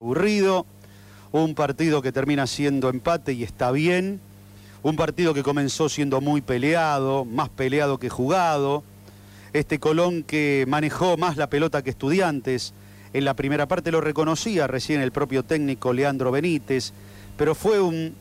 aburrido, un partido que termina siendo empate y está bien, un partido que comenzó siendo muy peleado, más peleado que jugado, este Colón que manejó más la pelota que Estudiantes, en la primera parte lo reconocía recién el propio técnico Leandro Benítez, pero fue un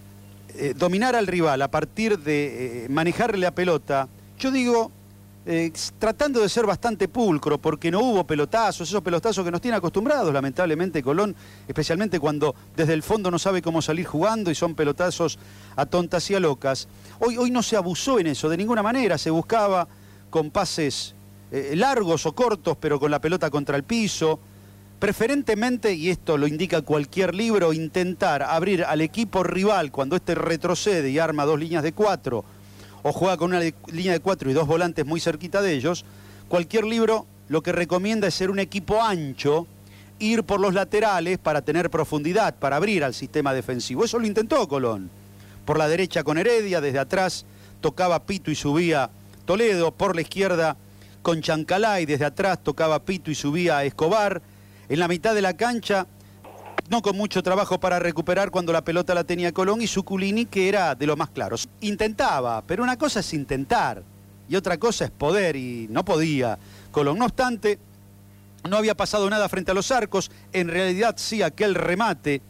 dominar al rival a partir de manejarle la pelota, yo digo, tratando de ser bastante pulcro, porque no hubo pelotazos, esos pelotazos que nos tiene acostumbrados lamentablemente Colón, especialmente cuando desde el fondo no sabe cómo salir jugando y son pelotazos a tontas y a locas. Hoy no se abusó en eso de ninguna manera, se buscaba con pases largos o cortos, pero con la pelota contra el piso. Preferentemente, y esto lo indica cualquier libro, intentar abrir al equipo rival cuando éste retrocede y arma dos líneas de 4 o juega con una línea de 4 y dos volantes muy cerquita de ellos. Cualquier libro lo que recomienda es ser un equipo ancho, ir por los laterales para tener profundidad, para abrir al sistema defensivo. Eso lo intentó Colón. Por la derecha con Heredia, desde atrás tocaba Pito y subía Toledo, por la izquierda con Chancalay, desde atrás tocaba Pito y subía Escobar. En la mitad de la cancha, no con mucho trabajo para recuperar cuando la pelota la tenía Colón, y Zuculini, que era de los más claros. Intentaba, pero una cosa es intentar y otra cosa es poder, y no podía Colón. No obstante, no había pasado nada frente a los arcos. En realidad sí, aquel remate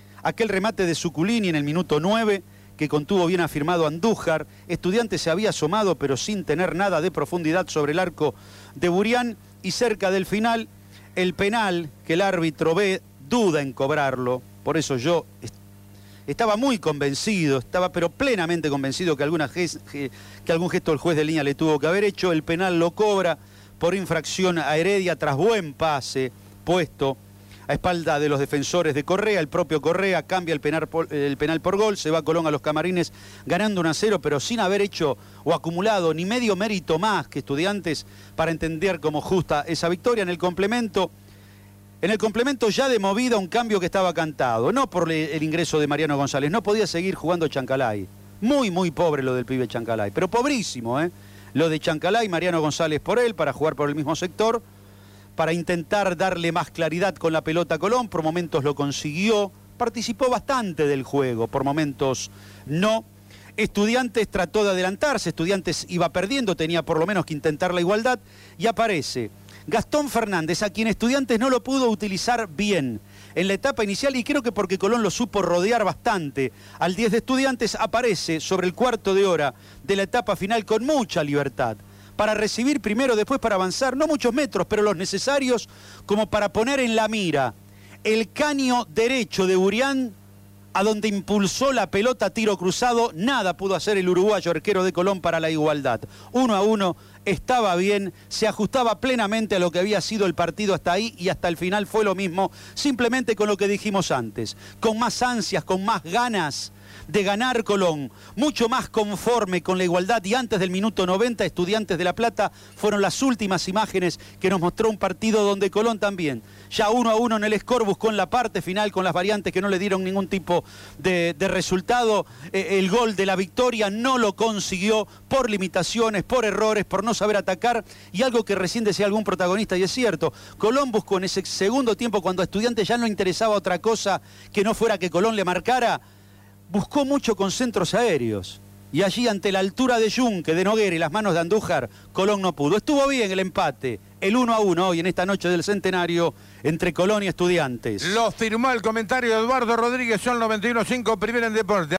de Zuculini en el minuto 9, que contuvo bien afirmado Andújar. Estudiantes se había asomado, pero sin tener nada de profundidad sobre el arco de Burián, y cerca del final el penal que el árbitro ve, duda en cobrarlo. Por eso yo estaba muy convencido, pero plenamente convencido que algún gesto del juez de línea le tuvo que haber hecho. El penal lo cobra por infracción a Heredia tras buen pase puesto a espalda de los defensores de Correa. El propio Correa cambia el penal por gol. Se va Colón a los camarines ganando 1-0, pero sin haber hecho o acumulado ni medio mérito más que Estudiantes para entender como justa esa victoria. En el complemento ya de movida, un cambio que estaba cantado, no por el ingreso de Mariano González, no podía seguir jugando Chancalay. Muy pobre lo del pibe Chancalay, pero pobrísimo, lo de Chancalay, Mariano González por él, para jugar por el mismo sector, para intentar darle más claridad con la pelota a Colón. Por momentos lo consiguió, participó bastante del juego, por momentos no. Estudiantes trató de adelantarse, Estudiantes iba perdiendo, tenía por lo menos que intentar la igualdad, y aparece Gastón Fernández, a quien Estudiantes no lo pudo utilizar bien en la etapa inicial, y creo que porque Colón lo supo rodear bastante al 10 de Estudiantes. Aparece sobre el cuarto de hora de la etapa final con mucha libertad, para recibir primero, después para avanzar, no muchos metros, pero los necesarios como para poner en la mira el caño derecho de Burián, a donde impulsó la pelota a tiro cruzado. Nada pudo hacer el uruguayo arquero de Colón para la igualdad. 1-1, estaba bien, se ajustaba plenamente a lo que había sido el partido hasta ahí, y hasta el final fue lo mismo, simplemente con lo que dijimos antes, con más ansias, con más ganas de ganar Colón, mucho más conforme con la igualdad. Y antes del minuto 90, Estudiantes de La Plata fueron las últimas imágenes que nos mostró un partido donde Colón también, ya 1-1 en el score, buscó en la parte final con las variantes que no le dieron ningún tipo de resultado. El gol de la victoria no lo consiguió por limitaciones, por errores, por no saber atacar, y algo que recién decía algún protagonista, y es cierto, Colón buscó en ese segundo tiempo, cuando a Estudiantes ya no interesaba otra cosa que no fuera que Colón le marcara, buscó mucho con centros aéreos, y allí ante la altura de Yunque, de Noguera y las manos de Andújar, Colón no pudo. Estuvo bien el empate, el 1-1 hoy en esta noche del centenario entre Colón y Estudiantes. Lo firmó el comentario de Eduardo Rodríguez, son 91.5, Primera en Deporte.